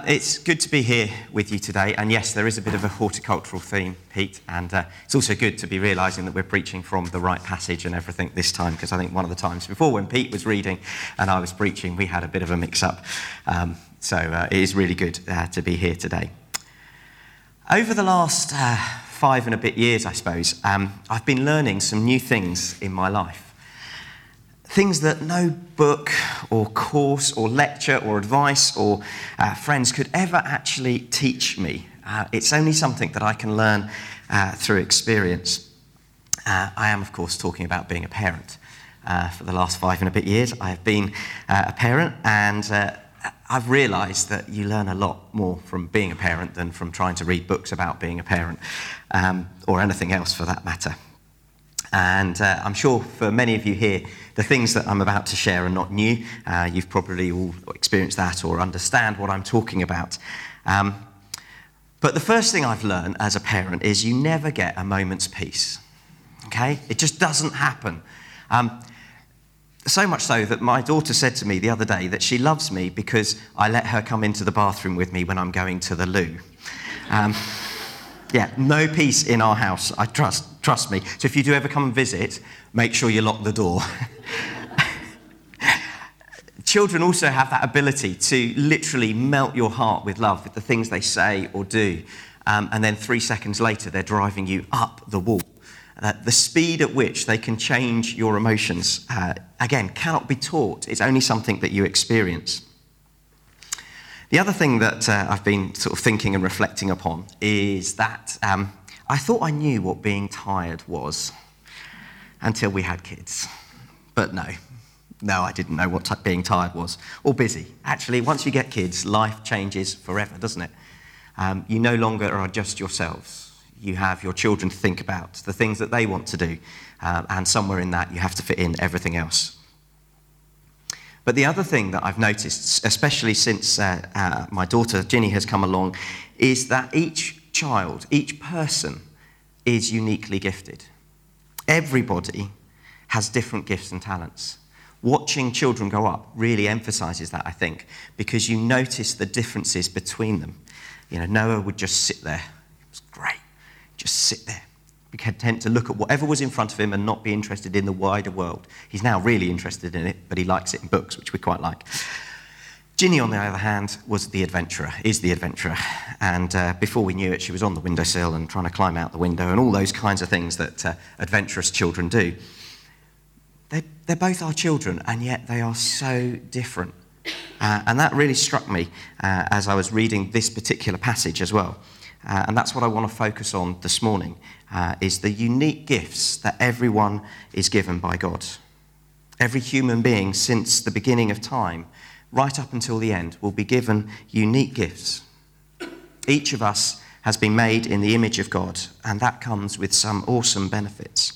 It's good to be here with you today, and yes, there is a bit of a horticultural theme, Pete, and it's also good to be realising that we're preaching from the right passage and everything this time, because I think one of the times before when Pete was reading and I was preaching, we had a bit of a mix-up, so it is really good to be here today. Over the last 5 and a bit years, I suppose, I've been learning some new things in my life. Things that no book or course or lecture or advice or friends could ever actually teach me. It's only something that I can learn through experience. I am, of course, talking about being a parent. For the last 5 and a bit years, I have been a parent, and I've realised that you learn a lot more from being a parent than from trying to read books about being a parent, or anything else for that matter. And I'm sure for many of you here, the things that I'm about to share are not new. You've probably all experienced that or understand what I'm talking about. But the first thing I've learned as a parent is you never get a moment's peace. Okay? It just doesn't happen. So much so that my daughter said to me the other day that she loves me because I let her come into the bathroom with me when I'm going to the loo. Yeah, no peace in our house, I trust me. So if you do ever come and visit, make sure you lock the door. Children also have that ability to literally melt your heart with love with the things they say or do. And then 3 seconds later, they're driving you up the wall. The speed at which they can change your emotions, again, cannot be taught. It's only something that you experience. The other thing that I've been sort of thinking and reflecting upon is that I thought I knew what being tired was until we had kids. But no, I didn't know what being tired was, or busy. Actually, once you get kids, life changes forever, doesn't it? You no longer are just yourselves. You have your children to think about, the things that they want to do, and somewhere in that you have to fit in everything else. But the other thing that I've noticed, especially since my daughter Ginny has come along, is that each child, each person is uniquely gifted. Everybody has different gifts and talents. Watching children grow up really emphasises that, I think, because you notice the differences between them. You know, Noah would just sit there. It was great. Just sit there. Be content to look at whatever was in front of him and not be interested in the wider world. He's now really interested in it, but he likes it in books, which we quite like. Ginny, on the other hand, is the adventurer. And before we knew it, she was on the windowsill and trying to climb out the window and all those kinds of things that adventurous children do. They're both our children, and yet they are so different. And that really struck me as I was reading this particular passage as well. And that's what I want to focus on this morning, is the unique gifts that everyone is given by God. Every human being since the beginning of time, right up until the end, will be given unique gifts. Each of us has been made in the image of God, and that comes with some awesome benefits.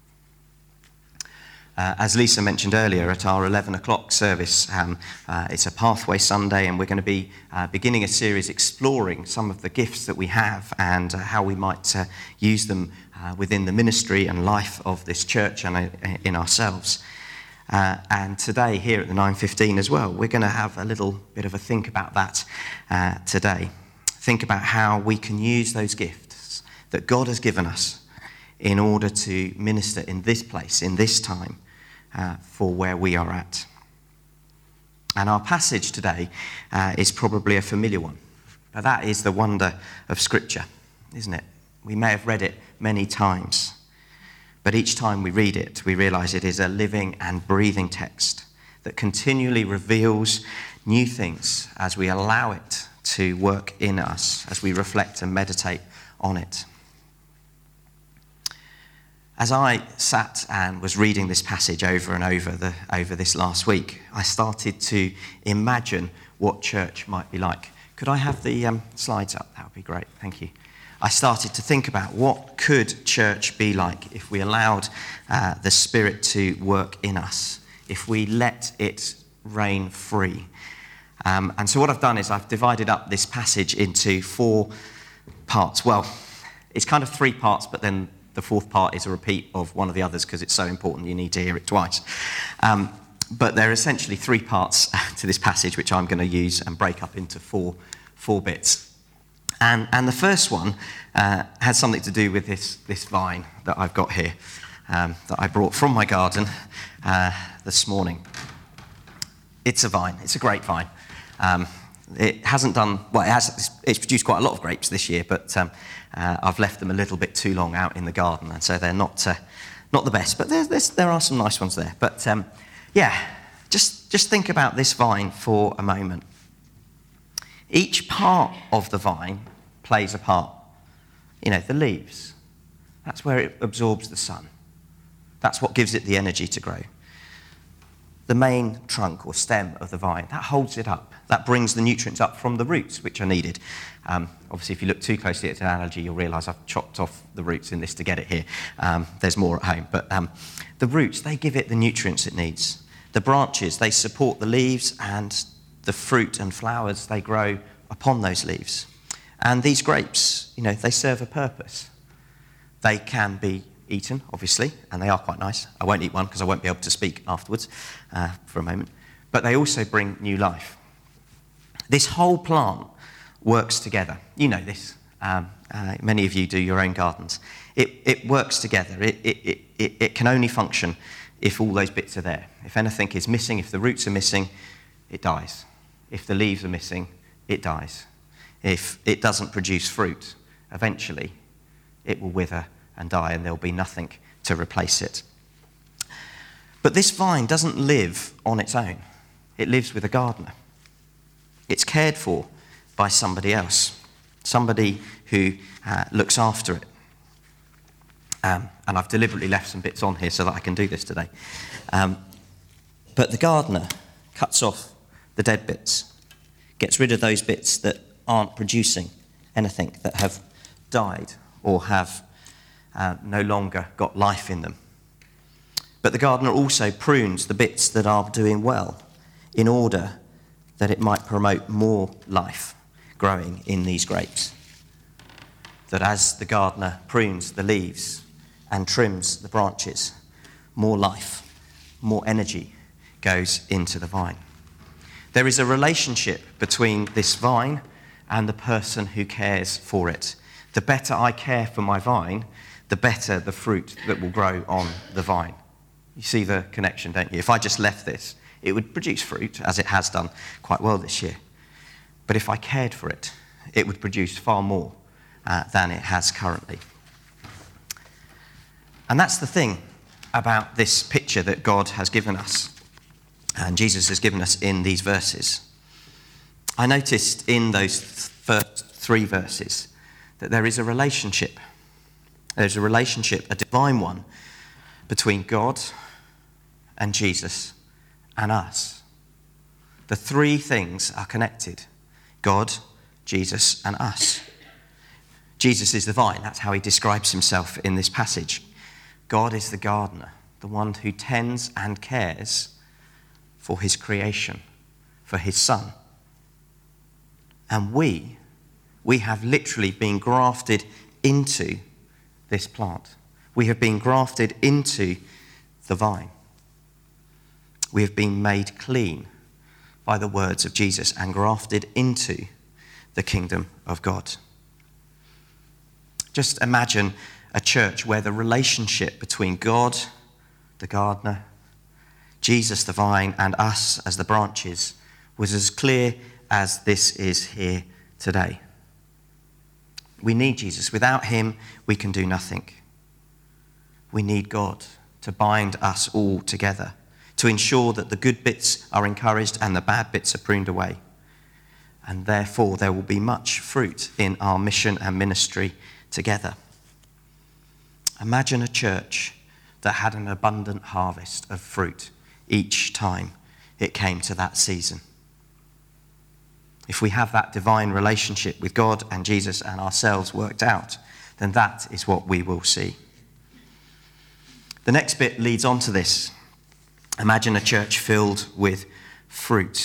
As Lisa mentioned earlier at our 11 o'clock service, it's a Pathway Sunday, and we're going to be beginning a series exploring some of the gifts that we have and how we might use them within the ministry and life of this church and in ourselves. And today, here at the 9:15 as well, we're going to have a little bit of a think about that today. Think about how we can use those gifts that God has given us in order to minister in this place, in this time, for where we are at. And our passage today is probably a familiar one. But that is the wonder of Scripture, isn't it? We may have read it many times, but each time we read it, we realise it is a living and breathing text that continually reveals new things as we allow it to work in us, as we reflect and meditate on it. As I sat and was reading this passage over and over this last week, I started to imagine what church might be like. Could I have the slides up? That would be great, thank you. I started to think about what could church be like if we allowed the Spirit to work in us, if we let it reign free. And so what I've done is I've divided up this passage into 4 parts. Well, it's kind of 3 parts, but then the 4th part is a repeat of one of the others because it's so important you need to hear it twice. But there are essentially 3 parts to this passage which I'm going to use and break up into 4 4 bits. And the first one has something to do with this vine that I've got here, that I brought from my garden this morning. It's a vine. It's a grapevine. It hasn't done, well, it's produced quite a lot of grapes this year, but I've left them a little bit too long out in the garden, and so they're not the best, but there are some nice ones there. But just think about this vine for a moment. Each part of the vine plays a part. The leaves, that's where it absorbs the sun. That's what gives it the energy to grow. The main trunk or stem of the vine, that holds it up. That brings the nutrients up from the roots, which are needed. Obviously, if you look too closely at an analogy, you'll realise I've chopped off the roots in this to get it here. There's more at home. But the roots, they give it the nutrients it needs. The branches, they support the leaves, and the fruit and flowers, they grow upon those leaves. And these grapes, they serve a purpose. They can be eaten, obviously, and they are quite nice. I won't eat one because I won't be able to speak afterwards for a moment. But they also bring new life. This whole plant works together. You know this. Many of you do your own gardens. It works together. It can only function if all those bits are there. If anything is missing, if the roots are missing, it dies. If the leaves are missing, it dies. If it doesn't produce fruit, eventually it will wither and die, and there'll be nothing to replace it. But this vine doesn't live on its own. It lives with a gardener. It's cared for by somebody else, somebody who looks after it. And I've deliberately left some bits on here so that I can do this today. But the gardener cuts off the dead bits, gets rid of those bits that aren't producing anything, that have died or have no longer got life in them. But the gardener also prunes the bits that are doing well in order that it might promote more life growing in these grapes. That as the gardener prunes the leaves and trims the branches, more life, more energy goes into the vine. There is a relationship between this vine and the person who cares for it. The better I care for my vine, the better the fruit that will grow on the vine. You see the connection, don't you? If I just left this, it would produce fruit, as it has done quite well this year. But if I cared for it, it would produce far more than it has currently. And that's the thing about this picture that God has given us, and Jesus has given us in these verses. I noticed in those first 3 verses that there is a relationship. There's a relationship, a divine one, between God and Jesus and us. The 3 things are connected: God, Jesus, and us. Jesus is the vine. That's how he describes himself in this passage. God is the gardener, the one who tends and cares for his creation, for his son. And we have literally been grafted into this plant. We have been grafted into the vine. We have been made clean by the words of Jesus and grafted into the kingdom of God. Just imagine a church where the relationship between God, the gardener, Jesus, the vine, and us as the branches was as clear as this is here today. We need Jesus. Without him, we can do nothing. We need God to bind us all together, to ensure that the good bits are encouraged and the bad bits are pruned away. And therefore, there will be much fruit in our mission and ministry together. Imagine a church that had an abundant harvest of fruit each time it came to that season. If we have that divine relationship with God and Jesus and ourselves worked out, then that is what we will see. The next bit leads on to this. Imagine a church filled with fruit.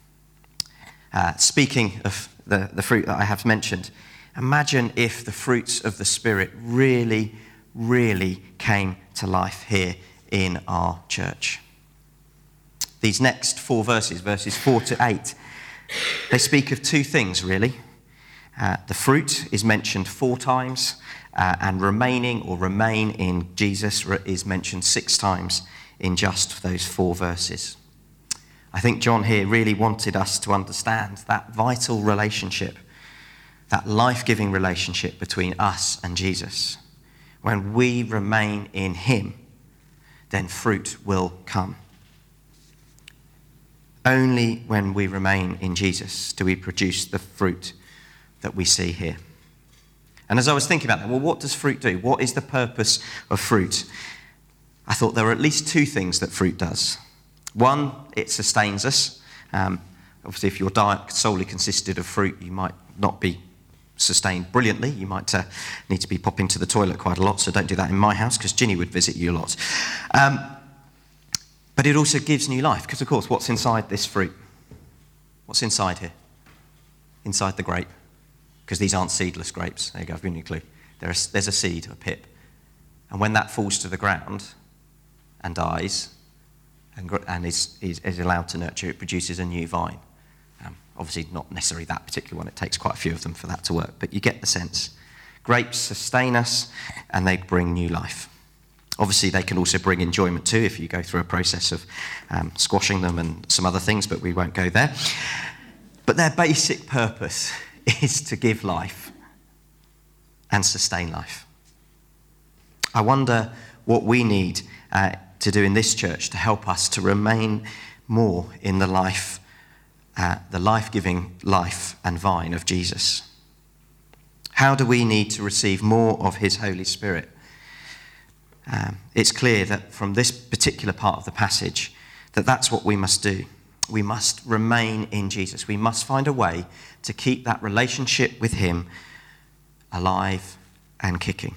Speaking of the fruit that I have mentioned, imagine if the fruits of the Spirit really, really came to life here in our church. These next 4 verses, verses 4 to 8, They speak of two things, really. The fruit is mentioned 4 times, and remaining or remain in Jesus is mentioned 6 times in just those 4 verses. I think John here really wanted us to understand that vital relationship, that life-giving relationship between us and Jesus. When we remain in him, then fruit will come. Only when we remain in Jesus do we produce the fruit that we see here. And as I was thinking about that, well, what does fruit do? What is the purpose of fruit? I thought there were at least 2 things that fruit does. One, it sustains us. Obviously, if your diet solely consisted of fruit, you might not be sustained brilliantly. You might need to be popping to the toilet quite a lot, so don't do that in my house because Ginny would visit you a lot. But it also gives new life because, of course, what's inside this fruit? What's inside here? Inside the grape. Because these aren't seedless grapes. There you go, I've given you a clue. There's a seed, a pip. And when that falls to the ground and dies and is allowed to nurture, it produces a new vine. Obviously not necessarily that particular one. It takes quite a few of them for that to work. But you get the sense. Grapes sustain us and they bring new life. Obviously, they can also bring enjoyment too if you go through a process of squashing them and some other things, but we won't go there. But their basic purpose is to give life and sustain life. I wonder what we need to do in this church to help us to remain more in the life-giving life and vine of Jesus. How do we need to receive more of his Holy Spirit? It's clear that from this particular part of the passage that that's what we must do. We must remain in Jesus. We must find a way to keep that relationship with him alive and kicking.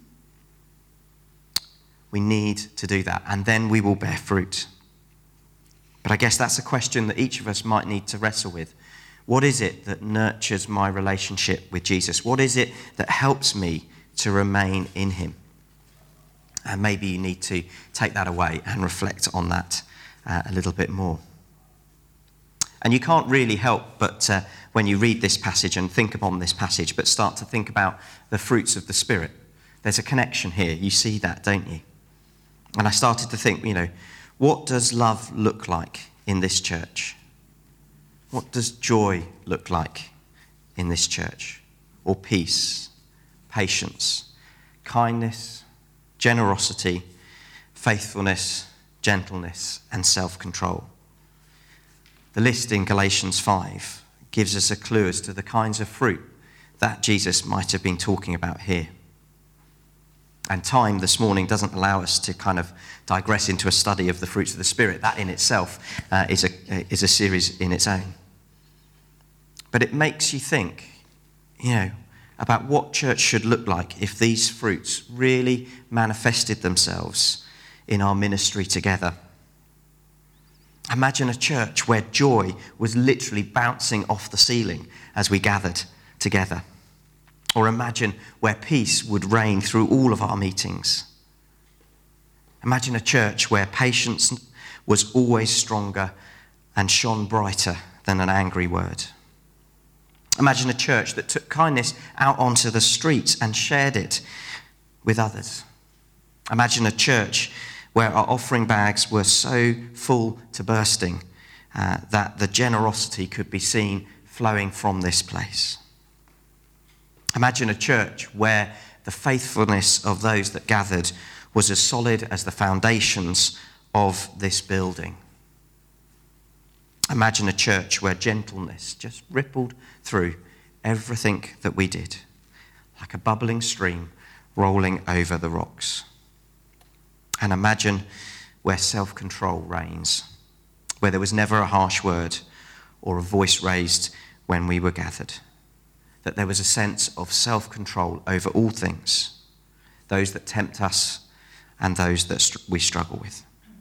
We need to do that, and then we will bear fruit. But I guess that's a question that each of us might need to wrestle with. What is it that nurtures my relationship with Jesus? What is it that helps me to remain in him? And maybe you need to take that away and reflect on that a little bit more. And you can't really help but, when you read this passage and think upon this passage, but start to think about the fruits of the Spirit. There's a connection here. You see that, don't you? And I started to think, what does love look like in this church? What does joy look like in this church? Or peace, patience, kindness, generosity, faithfulness, gentleness, and self-control. The list in Galatians 5 gives us a clue as to the kinds of fruit that Jesus might have been talking about here. And time this morning doesn't allow us to kind of digress into a study of the fruits of the Spirit. That in itself is a series in its own. But it makes you think, about what church should look like if these fruits really manifested themselves in our ministry together. Imagine a church where joy was literally bouncing off the ceiling as we gathered together. Or imagine where peace would reign through all of our meetings. Imagine a church where patience was always stronger and shone brighter than an angry word. Imagine a church that took kindness out onto the streets and shared it with others. Imagine a church where our offering bags were so full to bursting that the generosity could be seen flowing from this place. Imagine a church where the faithfulness of those that gathered was as solid as the foundations of this building. Imagine a church where gentleness just rippled through everything that we did, like a bubbling stream rolling over the rocks. And imagine where self-control reigns, where there was never a harsh word or a voice raised when we were gathered, that there was a sense of self-control over all things, those that tempt us and those that we struggle with.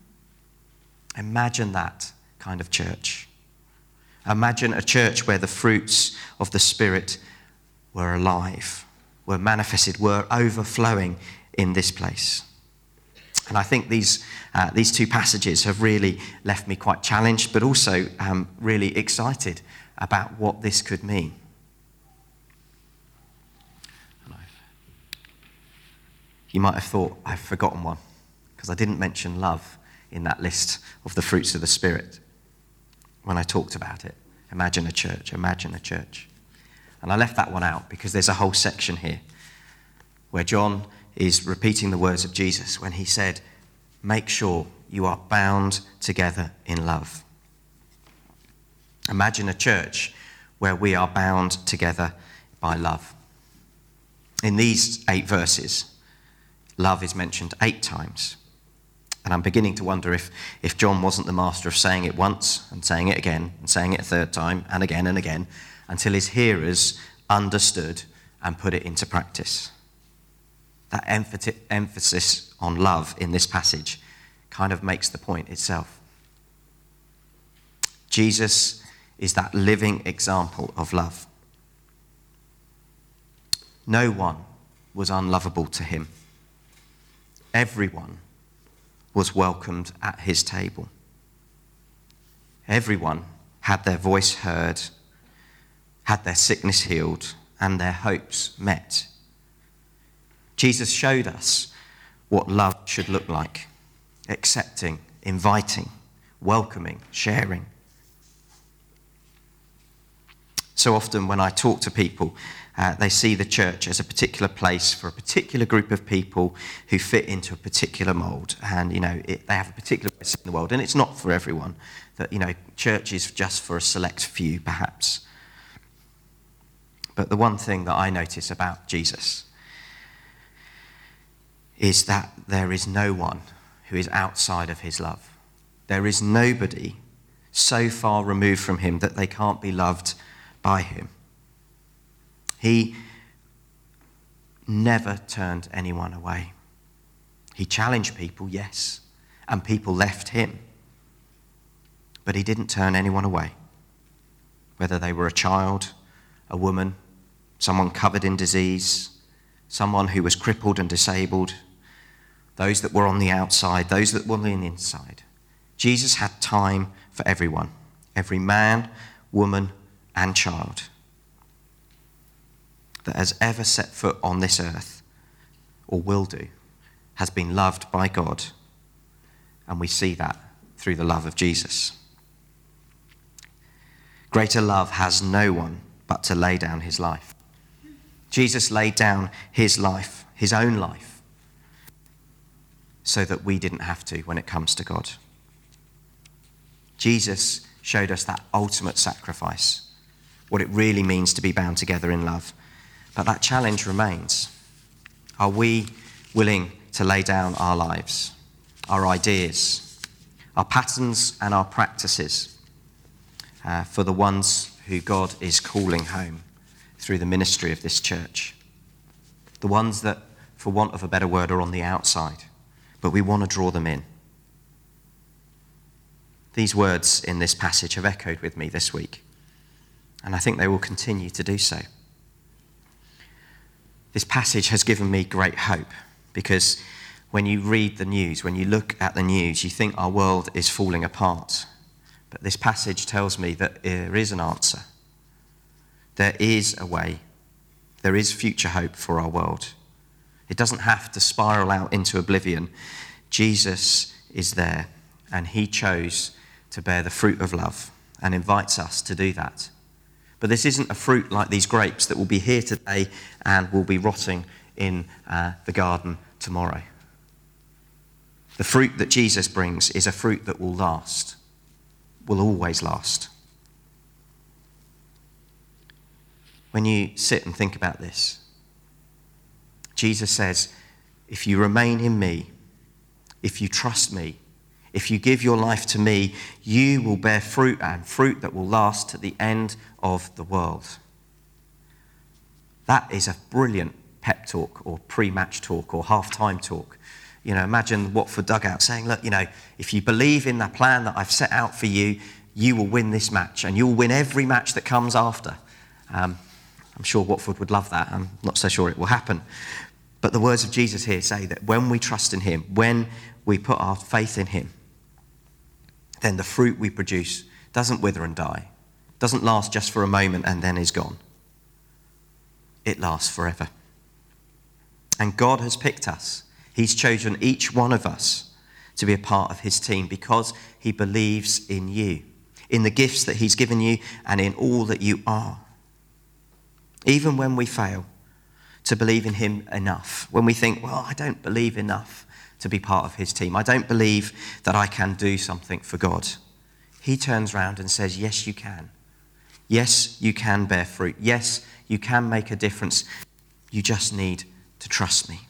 Imagine that kind of church. Imagine a church where the fruits of the Spirit were alive, were manifested, were overflowing in this place. And I think these 2 passages have really left me quite challenged, but also really excited about what this could mean. You might have thought I've forgotten one because I didn't mention love in that list of the fruits of the Spirit when I talked about it. Imagine a church, imagine a church. And I left that one out because there's a whole section here where John is repeating the words of Jesus when he said, make sure you are bound together in love. Imagine a church where we are bound together by love. In these 8 verses, love is mentioned 8 times. And I'm beginning to wonder if John wasn't the master of saying it once and saying it again and saying it a 3rd time and again until his hearers understood and put it into practice. That emphasis on love in this passage kind of makes the point itself. Jesus is that living example of love. No one was unlovable to him. Everyone was welcomed at his table. Everyone had their voice heard, had their sickness healed, and their hopes met. Jesus showed us what love should look like: accepting, inviting, welcoming, sharing. So often when I talk to people, they see the church as a particular place for a particular group of people who fit into a particular mould. And, they have a particular place in the world. And it's not for everyone. That, church is just for a select few, perhaps. But the one thing that I notice about Jesus is that there is no one who is outside of his love. There is nobody so far removed from him that they can't be loved by him. He never turned anyone away. He challenged people, yes, and people left him. But he didn't turn anyone away. Whether they were a child, a woman, someone covered in disease, someone who was crippled and disabled, those that were on the outside, those that were on the inside. Jesus had time for everyone, every man, woman, and child that has ever set foot on this earth, or will do, has been loved by God. And we see that through the love of Jesus. Greater love has no one but to lay down his life. Jesus laid down his life, his own life, so that we didn't have to when it comes to God. Jesus showed us that ultimate sacrifice, what it really means to be bound together in love. But that challenge remains. Are we willing to lay down our lives, our ideas, our patterns and our practices for the ones who God is calling home through the ministry of this church? The ones that, for want of a better word, are on the outside, but we want to draw them in. These words in this passage have echoed with me this week, and I think they will continue to do so. This passage has given me great hope, because when you read the news, when you look at the news, you think our world is falling apart. But this passage tells me that there is an answer. There is a way. There is future hope for our world. It doesn't have to spiral out into oblivion. Jesus is there, and he chose to bear the fruit of love and invites us to do that. But this isn't a fruit like these grapes that will be here today and will be rotting in the garden tomorrow. The fruit that Jesus brings is a fruit that will last, will always last. When you sit and think about this, Jesus says, if you remain in me, if you trust me, if you give your life to me, you will bear fruit, and fruit that will last to the end of the world. That is a brilliant pep talk or pre-match talk or half-time talk. Imagine Watford dugout saying, look, if you believe in the plan that I've set out for you, you will win this match and you'll win every match that comes after. I'm sure Watford would love that. I'm not so sure it will happen. But the words of Jesus here say that when we trust in him, when we put our faith in him, then the fruit we produce doesn't wither and die, doesn't last just for a moment and then is gone. It lasts forever. And God has picked us. He's chosen each one of us to be a part of his team because he believes in you, in the gifts that he's given you and in all that you are. Even when we fail to believe in him enough, when we think, well, I don't believe enough to be part of his team. I don't believe that I can do something for God. He turns around and says, yes, you can. Yes, you can bear fruit. Yes, you can make a difference. You just need to trust me.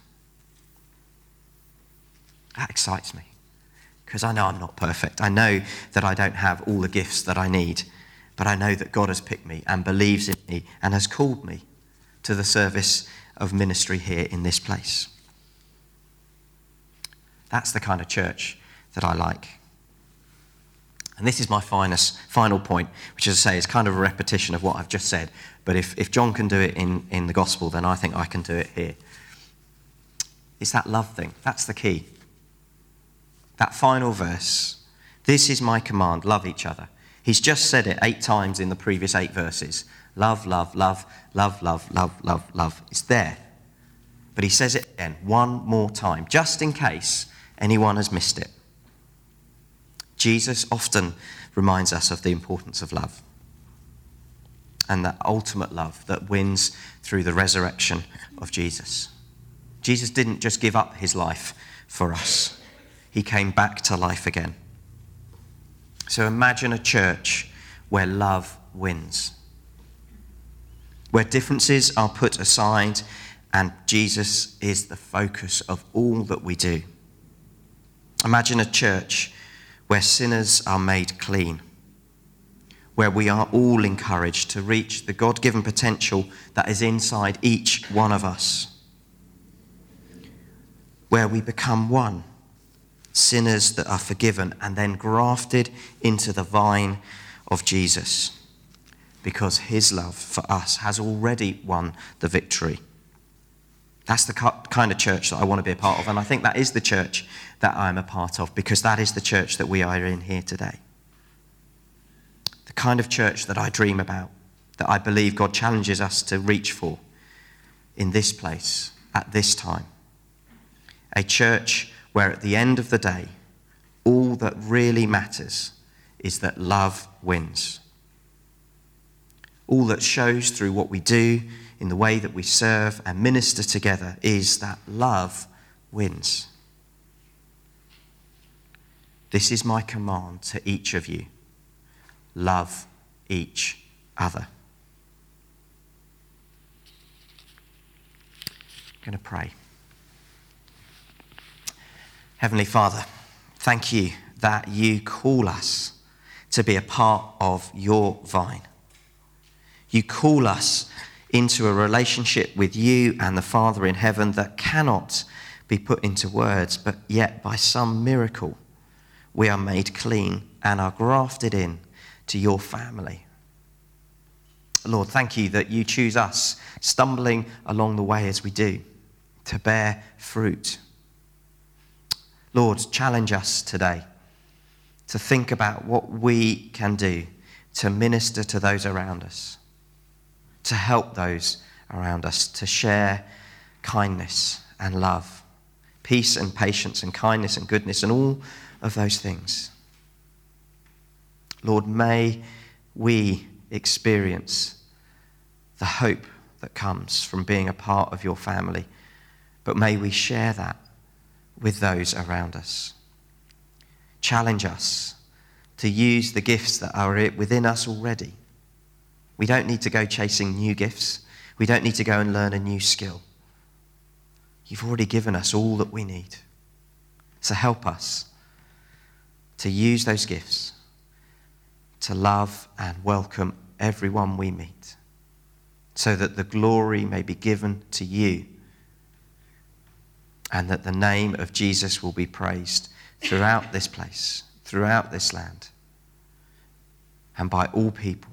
That excites me because I know I'm not perfect. I know that I don't have all the gifts that I need, but I know that God has picked me and believes in me and has called me to the service of ministry here in this place. That's the kind of church that I like. And this is my final point, which, as I say, is kind of a repetition of what I've just said. But if John can do it in the gospel, then I think I can do it here. It's that love thing. That's the key. That final verse. This is my command, love each other. He's just said it 8 times in the previous 8 verses. Love, love, love, love, love, love, love, love. It's there. But he says it again one more time, just in case anyone has missed it. Jesus often reminds us of the importance of love and that ultimate love that wins through the resurrection of Jesus. Jesus didn't just give up his life for us. He came back to life again. So imagine a church where love wins, where differences are put aside and Jesus is the focus of all that we do. Imagine a church where sinners are made clean, where we are all encouraged to reach the God-given potential that is inside each one of us, where we become one, sinners that are forgiven and then grafted into the vine of Jesus, because his love for us has already won the victory. That's the kind of church that I want to be a part of, and I think that is the church that I'm a part of, because that is the church that we are in here today. The kind of church that I dream about, that I believe God challenges us to reach for in this place, at this time. A church where at the end of the day, all that really matters is that love wins. All that shows through what we do, in the way that we serve and minister together, is that love wins. This is my command to each of you. Love each other. I'm going to pray. Heavenly Father, thank you that you call us to be a part of your vine. You call us into a relationship with you and the Father in heaven that cannot be put into words, but yet by some miracle we are made clean and are grafted in to your family. Lord, thank you that you choose us, stumbling along the way as we do, to bear fruit. Lord, challenge us today to think about what we can do to minister to those around us, to help those around us, to share kindness and love, peace and patience and kindness and goodness and all of those things. Lord, may we experience the hope that comes from being a part of your family, but may we share that with those around us. Challenge us to use the gifts that are within us already. We don't need to go chasing new gifts. We don't need to go and learn a new skill. You've already given us all that we need. So help us to use those gifts to love and welcome everyone we meet, so that the glory may be given to you and that the name of Jesus will be praised throughout this place, throughout this land, and by all people,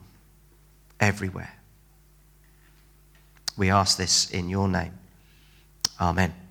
everywhere. We ask this in your name. Amen.